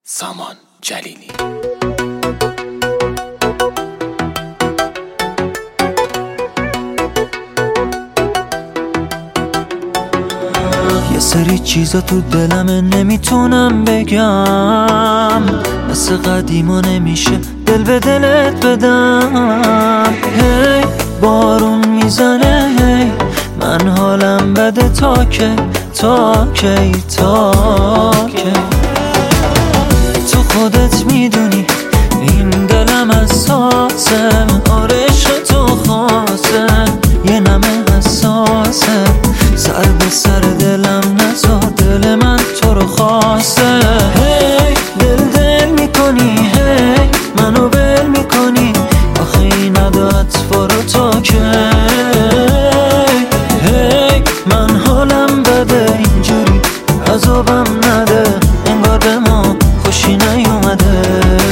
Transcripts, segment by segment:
سامان جلیلی. یه سری چیزا تو دلمه نمیتونم بگم، مثل قدیما نمیشه دل به دلت بدم. هی بارون میزنه، هی من حالم بده، تا کی تا کی تا کی. تو خودت میدونی این دلم حساسه، آره عشق تو خاصه، یه نمه حساسه، سر به سر دلم نزا، دل من تو رو خواسته. هی دل میکنی، هی منو بل میکنی، آخه این عدت برو تا کی. هی من حالم بده، اینجوری عذابم نده، انگار به ما خوشی نیومده.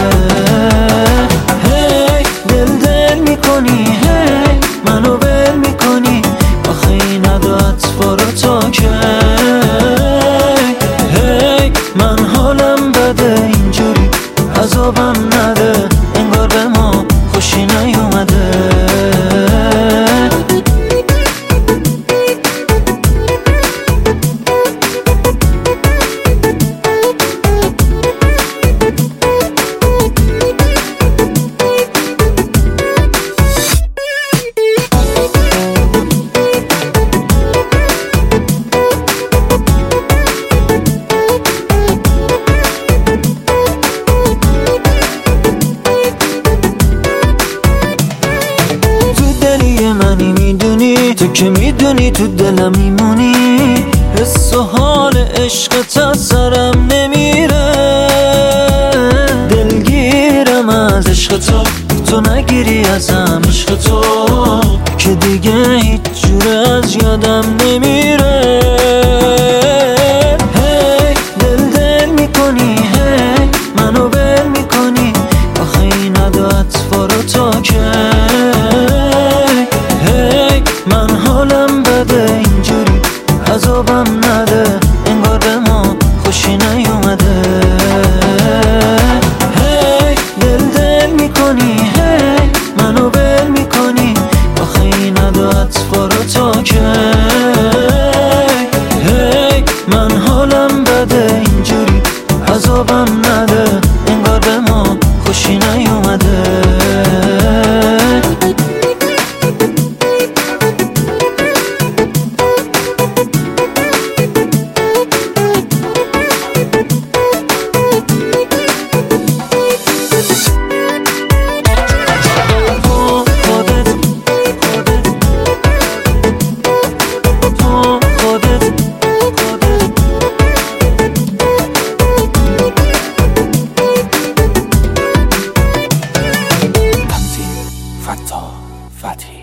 هی دل میکنی، هی منو بل میکنی، آخه این عدت برو تا کی. هی من حالم بده، اینجوری عذابم نده، انگار به ما خوشی نیومده. تو که میدونی تو دلم میمونی، حس و حال عشقت از سرم نمیره. دلگیرم از عشق تو، تو نگیری ازم عشق تو، که دیگه هیچ جوره از یادم نمیره. هی دل میکنی، هی منو بل میکنی، آخه این عدت برو تا کی. من حالم بده، اینجوری عذابم نده، انگار به ما خوشی نیومده. هی دل میکنی، هی منو بل میکنی، آخه این عدت برو تا کی. هی من حالم بده، اینجوری عذابم نده، انگار به ما خوشی نیومده. فتا فتحی